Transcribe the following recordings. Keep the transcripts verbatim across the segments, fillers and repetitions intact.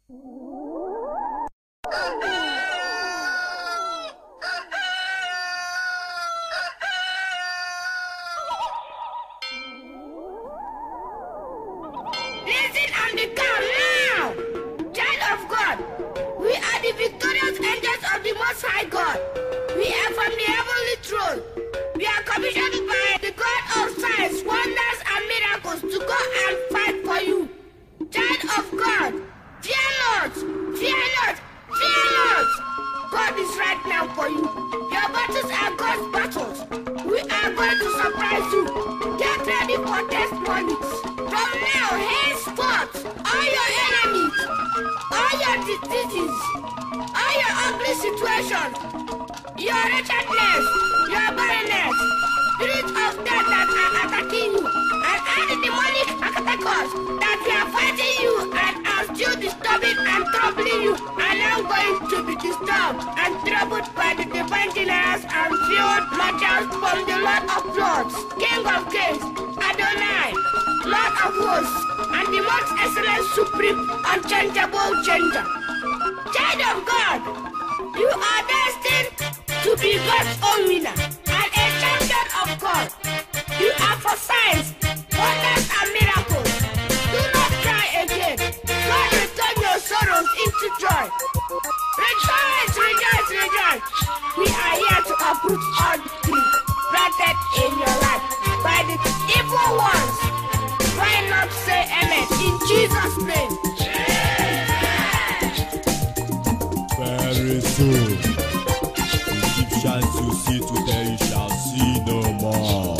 Listen and become now! Child of God, we are the victorious angels of the Most High God. We are from the heavenly throne. We are commissioned by the God of signs, wonders, and miracles to go and fight for you. Child of God, fear not, fear not, fear not. God is right now for you. Your battles are God's battles. We are going to surprise you. Get ready for testimonies. From now, henceforth, all your enemies, all your diseases, all your ugly situations, your wretchedness, your barrenness, spirits of death that are attacking you, and all the demonic attackers that are fighting you and are still disturbing and troubling you, are now going to be disturbed and troubled by the divine generals and field marshals from the Lord of Lords, King of Kings, Adonai, Lord of Hosts, and the most excellent, supreme, unchangeable changer. Child of God, you are destined to be God's own winner and a champion of God. You are for signs, wonders, and miracles. Do not cry again. God will turn your sorrows into joy. Rejoice, rejoice, rejoice. We are here to uproot all tree planted in your life by the evil ones. Why not say amen in Jesus' name? Very soon, Egyptians you see today, you shall see no more.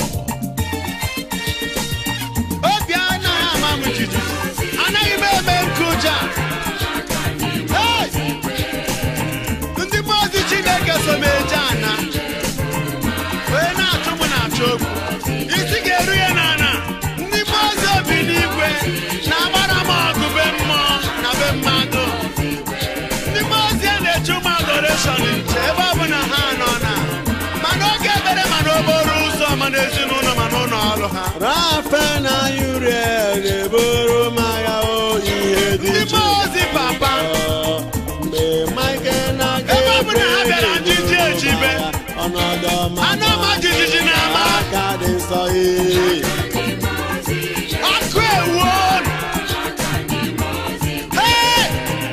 Obiana Mamujiji, Anaime Menkuja. Hey! Ndi mozi Chineke so mejana. We na atumu na chobu. Isi geru ye nana. Ndi mozi obi n'igwe na agbara m ọgụ be mmụọ na be mmadụ. Ndị mozi a na-eche ụmụ adoration nche ebe ọ bụ na ha nọ na mana oge ebere ma n'okporo ụzọ ma n'ezinụlọ ma n'ụlọ ọrụ ha. Rafa na Uriel na-eburu magha ihe dị Ndị iche mozi papa mgbe Michael na ebe ọ bụ na ha bịara njiji ejibe ọnọdụ anụ ọma jijiji na-ama aka dị nsọ ihe ọkụ ewuo. Hey!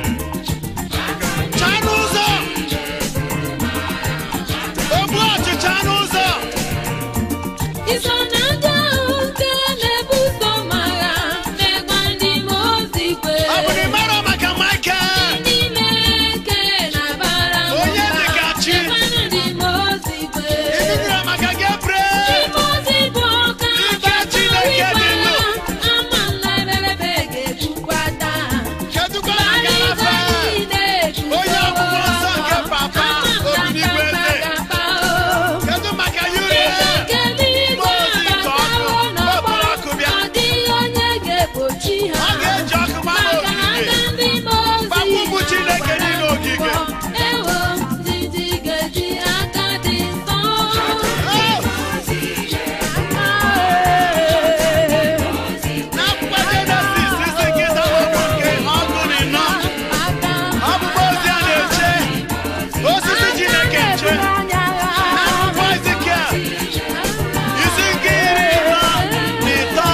Chaa n'ụzọ ogbu ọchịcha n'ụzọ. Iso na ndị ahụ nke na-ebuso magha megwa ndị mozi ikpe. Ọ bụ na ị mara maka Michael Ndị na-eke na-abara onye mba, dị ka chi. megwanụ ndị mozi ikpe. Ị nụrụ maka Gabriel Ndị mozi bụ ọka ike Chineke dị ndụ. ama nna ebelebe ga-egbukwa taa. Kedụkwa maka Rafa onye ọgwụgwọ nsọ nke papa Obinigwe eze. Kedụ maka Uriel mozi nke ọkụ okporo ọkụ bịa. Ọ ga-eji ọkụ gbaa ogige gbagbu ụmụ Chineke niile ogige. N'akwụkwọ Jenesis isi nkịta okwu nke ọgụ na ịnọ ọ bụ ozi a na-eche osisi Chineke nche. N'akwụkwọ Ezikiel isi nke iri ịnọ na ịtọ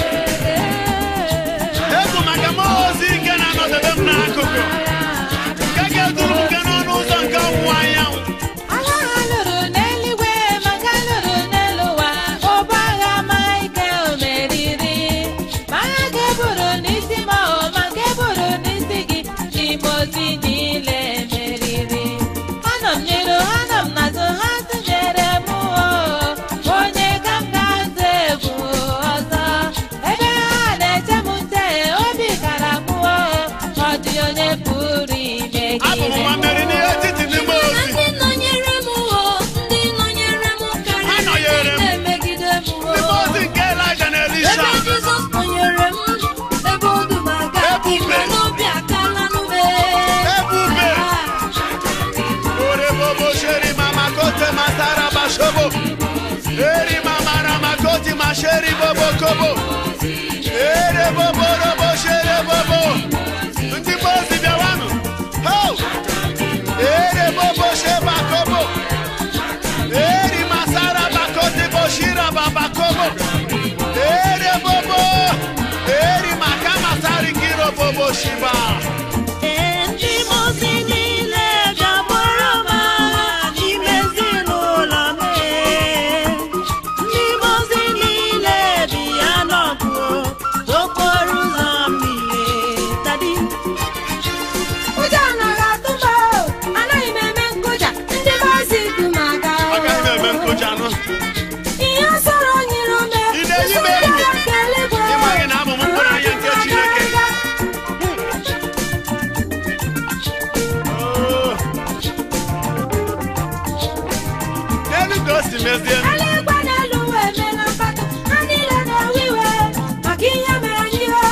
egwu maka mmụọ ozi nke na-anọdebe m n'akụkụ nke ga-eduru m nke n'ọnụ ụzọ nke ọwụwa anyanwụ. Agha ha lụrụ n'eluigwe maka lụrụ n'elu ụwa ụbọ agha Michael meriri ma agha ga-eburu n'isi ma ọ ma ga-eburu n'isi gị n'ime ozi niile meriri. Anọ m n'iru ha nọ m n'azụ ha tụnyere m o, onye ka m ga-azụ egwu ọzọ ebe ha na-eche m nche obi kara m o, ọ dị onye pụrụ ime Abụ m gị nwa mmeri n'ihe etiti n'ime ozi. Ndị nọnyere m o, ndị nọnyere m Ha karịrị nọnyere m. ndị na-emegide m N'ime o. ozi nke Elijah na Elisha. Ebe Jizọs nọnyere m, ebe odumaga Ebube. ime n'obi akala n'ume. Ebube. Ore bobo sheri mama kote masara bashobo. Eri mama rama koti masheri bobo kobo. Ere bobo robo shere bobo. Ndị mozi bịawa Shiba. Ndị mozi niile ga-abụrụ m agha n'ime ezinụlọ m. Ndị mozi niile bi ya n'ọgụ okporo ụzọ mmiri. Dadi, Ụjọ anaghị atụ m o. Anaghị m eme nkụja. Ndị mozi du m aga o. Agaghị m eme nkụja nụ. Ihe sọrọ nyere ome. Ị na-enye m enyi. Ị maghị na abụ m mkpụrụ anya nke Chineke. Oh. N'elu ka o si mezie. Eluigwe n'elu ụwa emeela mkpatụ. Ha niile na-ewe iwe maka ihe mere anyị o.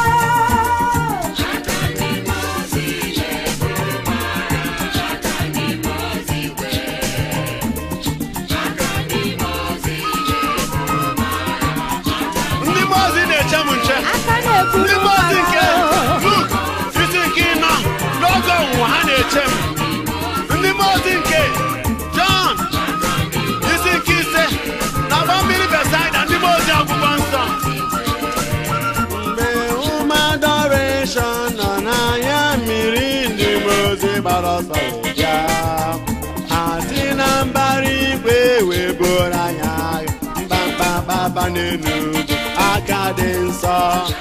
Ndị mmụọ ozi na-eche m nche. Aka na-eburu Ndị mmụọ ozi nke agha. Luk isi nke ịnọ n'oge ọnwụnwa ha na-eche m. Ndị mmụọ ozi nke Jọn isi nke ise na agba mmiri Besaida, ndị mmụọ ozi akwụkwọ nsọ. Mgbe ụmụ adoration nọ n'anya mmiri, ndị mmụọ ozi gbara ọsọ wee bịa. Ha si na mbara igwe wee buru anyị agha. Mbambambamba n'elu ugwu aka dị nsọ.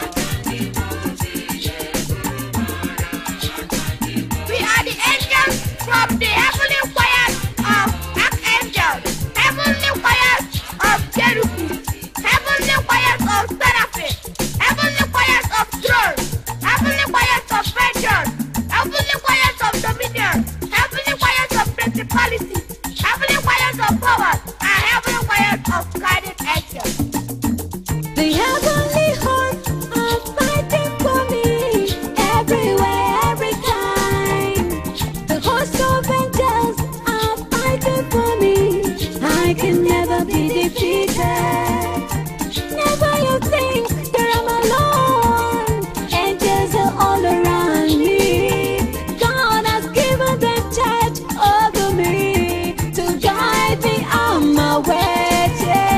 We are the angels from the heavenly choirs of archangels, heavenly choirs of cherubim, heavenly choirs of seraphim, heavenly choirs of thrones, heavenly choirs of vengeance, heavenly choirs of dominion, heavenly choirs of principality, heavenly choirs of powers, and heavenly choirs of guardian angels. The heavenly hosts are fighting for me everywhere, every time. The host of angels are fighting for me. I can never be defeated. Never you think that I'm alone. Angels are all around me. God has given them charge over me to guide me on my way. Yeah.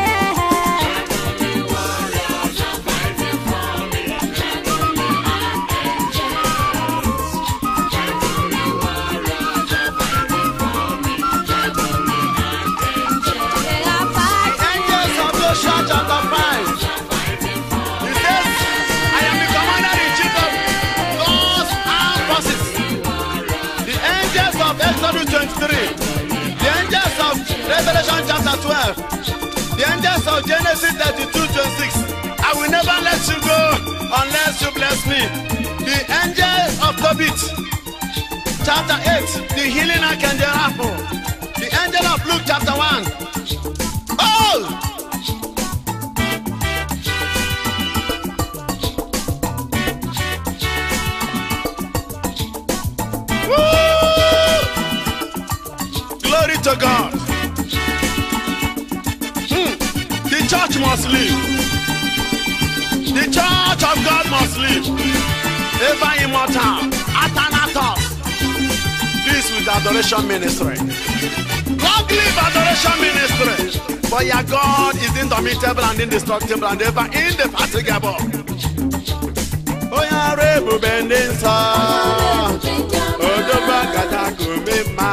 Angels of Joshua chapter five. He says, I am the commander-in-chief of God's armed forces. The angels of Exodus twenty-three. The angels of Revelation chapter twelve. The angels of Genesis thirty-two twenty-six. I will never let you go unless you bless me. The angels of Tobit. Chapter eight. The healing archangel. The angel of Luke chapter one. Oh! Glory to God. Hmm. The church must live. The church of God must live. Ever immortal. Athanatos. This with adoration ministry. Long live adoration ministry. For your God is indomitable and indestructible and ever indefatigable. Onye ọrụ ebube ndị nsọ. Odogwu akata ka ome mma.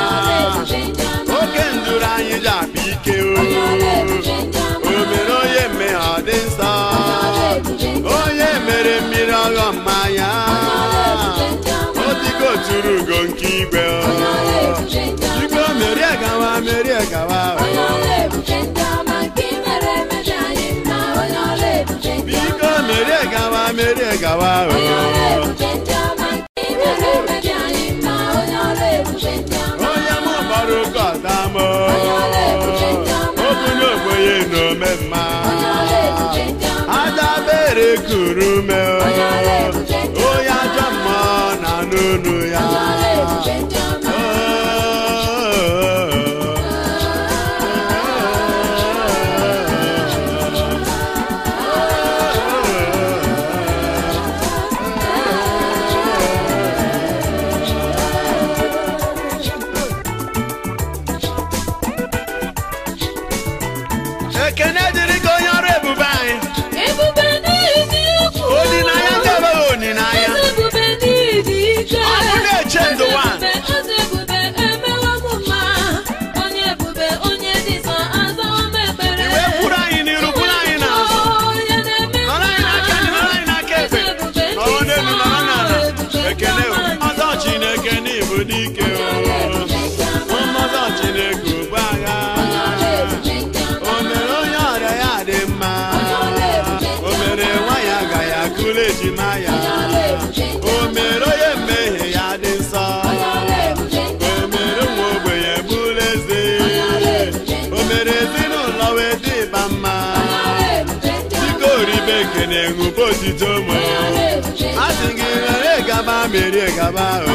Oke nduru anyị ji akpa ike o. O mere onye mmehie ọ dị nsọ. Onye mere mmiri ọghọ mmanya. O dịka oturu ugo nke igwe o. Igwe merie gawa merie gawa o. Biko merie gawa merie gawa o. Onye mụ gbara oke ọta m o. Okwu n'ogbenye n'ome mma. Adabere kuru me o. Onye ajọ mmụọ na n'onu ya. Ekene dịrị gị onye ọrụ ebube anyị. Ebube n'eziokwu. Olileanya ndị enweghị olileanya. Ebube bube otito mụ. Asị gị were gaba merie gaba o.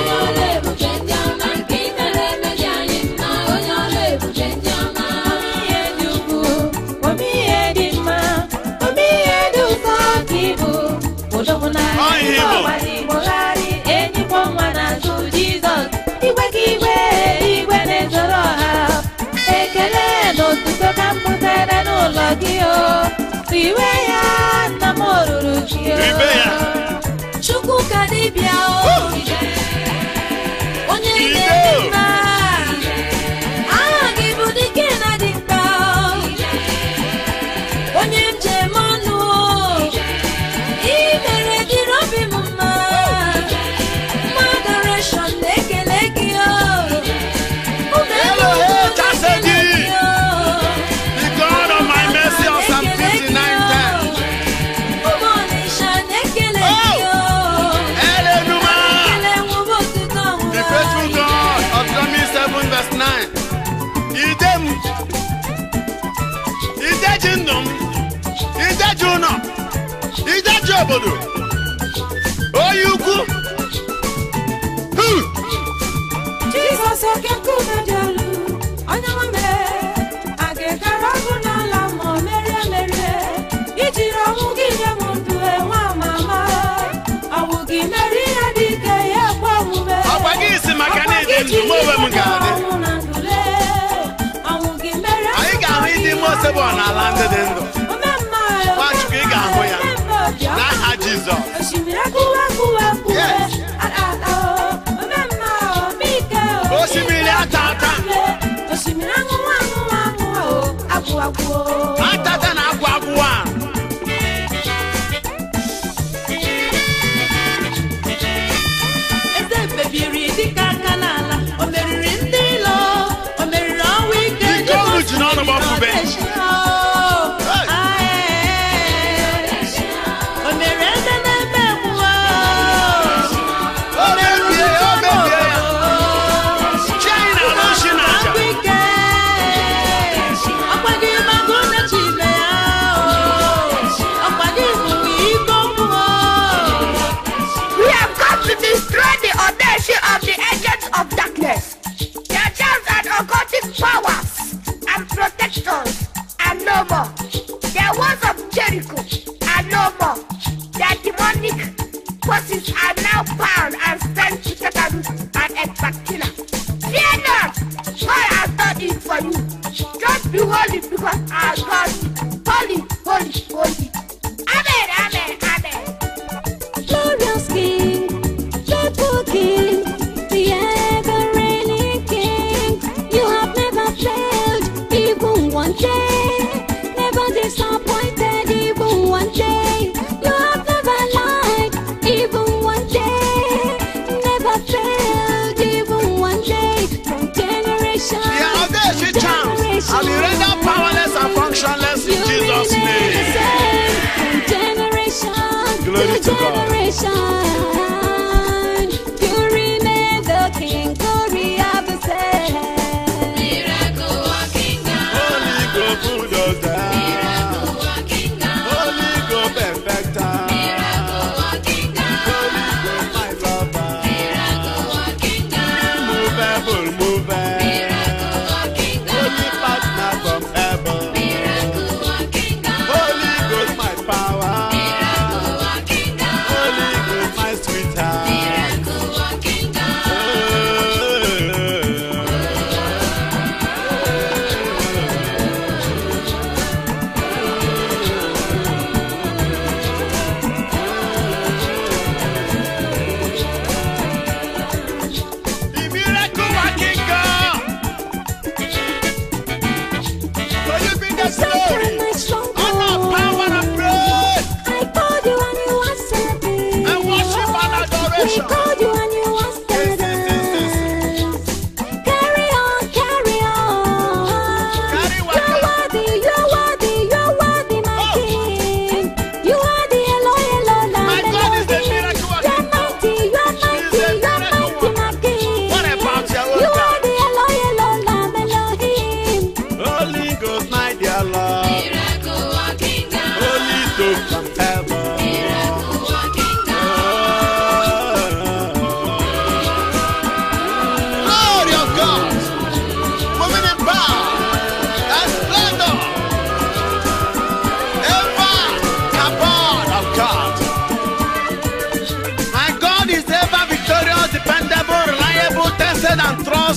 Chukwu ka dibịa o, onye na-eme mma, aha gị bụ dike na dịkpa, onye njem ọnụ o, ị mere dịrị obi m mma, mma adoration na-ekele gị o, ume Elohim Chasedi, the God of my mercy of Psalm fifty-nine ten. The faithful God of Psalm seven verse nine. Idem, Ideji ndụ m, Ideji ụlọ, Ideji obodo, onye ukwu. Hmm. Jesus okenkume dị elu, onye nwe a ga-ekere ọgụ n'ala ma o merie merie, ijiri ọnwụ gị nye m ndụ enwe amama, ọnwụ gị mere ihe dị ike ya ekwe omume. Ọkwa gị isi maka na ịdị ndụ m onwe m ga-adị. Anyị ga-ahụ ịdị ime osebo n'ala ndị dị ndụ. Nwachukwu ị ga-ahụ ya n'aha Jizọs. Yes. Osimiri ata ata. Atata na agwụ agwụ a. Eze mebiri dịka aka n'ala, o meriri ndị ilo, o meriri ọnwụ ike. Ike olu ji n'ọnụ gbapụbe. O mere eze na-eme mmụọ. O mebie ya, o mebie ya. Chi anyị na-alụ nshi na aja. Ọnwụ ike. Ọkwa gị magụ na chi ime ya. Ọkwa gị bụ iko mmụọ. We have come to destroy the audacity of the agents of darkness. Their charms and occultic powers and protectors are no more. Their walls of Jericho are no more. Their demonic forces are now bound and sent to Tetanus and Ecbatila. Fear not, God has done it for you. Just be holy because our God is holy, holy, holy. Amen, amen, amen. Glorious King, faithful King, the ever-reigning King, you have never failed, even one day, never disappointed, even one day, you have never lied, even one day, never failed, even one day, from generation The audacious to charms are be rendered powerless and functionless in Jesus' name. Glory to God. You remain the King, glory of the same. Miracle working God. Holy go bulldozer. Miracle working God. Holy go perfecter. Miracle working God. Holy go my lover. Miracle working God. Movable mover. Miracle working Holy God. partner from heaven. Miracle working God. Holy Ghost my power. Miracle working God. Holy Ghost my sweet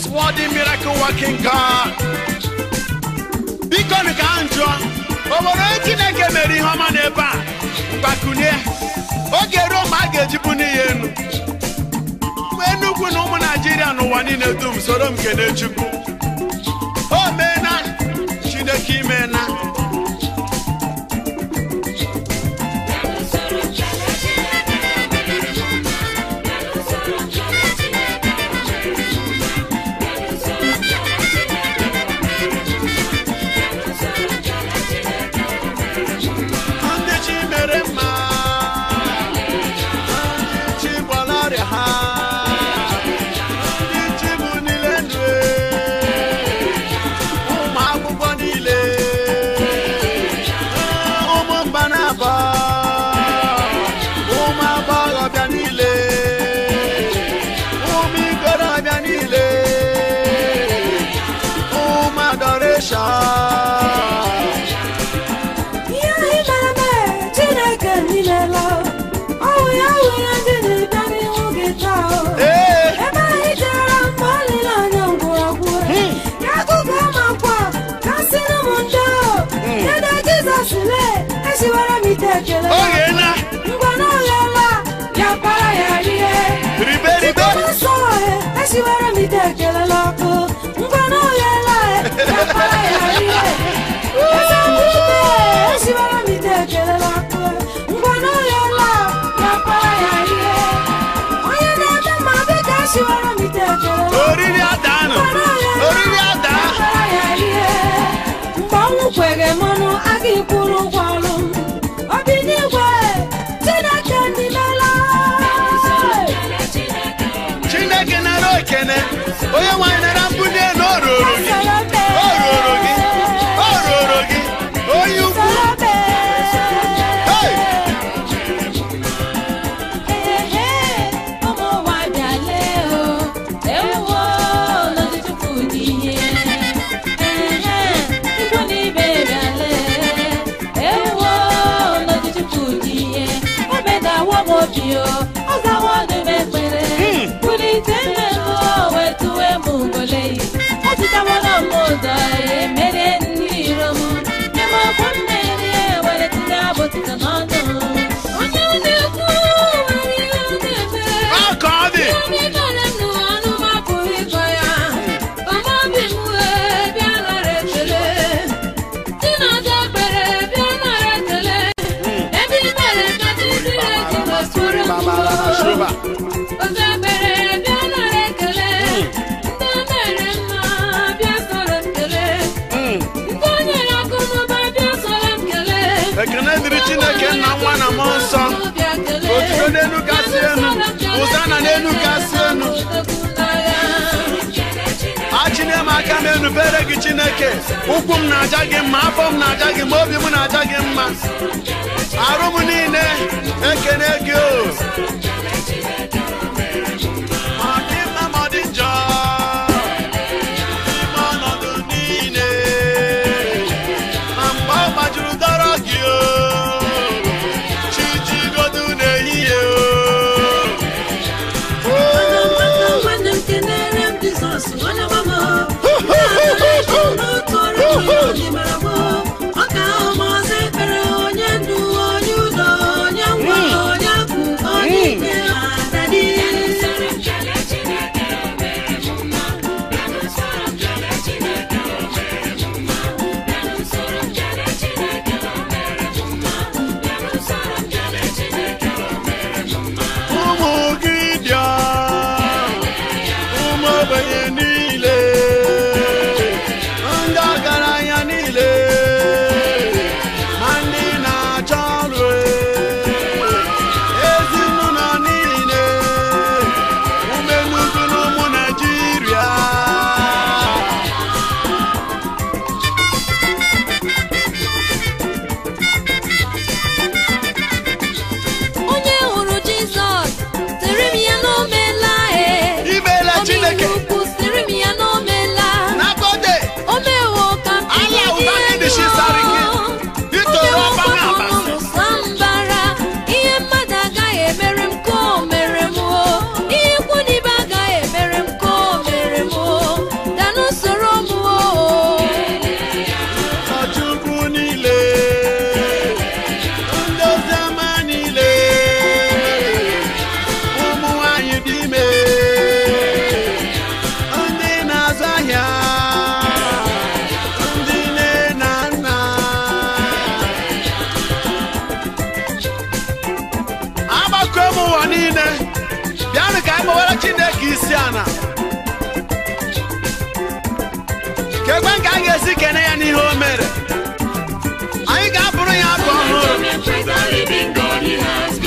Jesus, worthy miracle working God. Biko nke anjọ, obodo Chineke mere ihe ọma n'ebe a, mgbakunye. Oge ruo ma a ga-ejibu n'ihe enu. Enugwu na ụmụ Naịjirịa n'ụwa niile dum soro m kene Chukwu. O meena, Chineke imeena. Oye nwaanyị na mbunye na o ruru gị, o ruru gị, o ruru gị, onye ukwu. Ekene dịrị Chineke nna nwa na mmụọ nsọ. Otuto n'elu kasị enu, ụzana n'elu kasị enu. Achịnye m aka na-enubere gị Chineke. Ụkwụ m na-aja gị mma, afọ m na-aja gị mma, obi m na-aja gị mma. Arụ m niile ekene gị o. Ọ dị mma ma ọ dị njọ. N'ime ọnọdụ niile. Ma mgbe ọ gbajuru dọrọ gị o. Chi jigodu n'ehihie o. Chineke isi ana kekwe ka a ga-esi kene ya n'ihe o mere anyị ga-abụrụ ya abụ ọhụrụ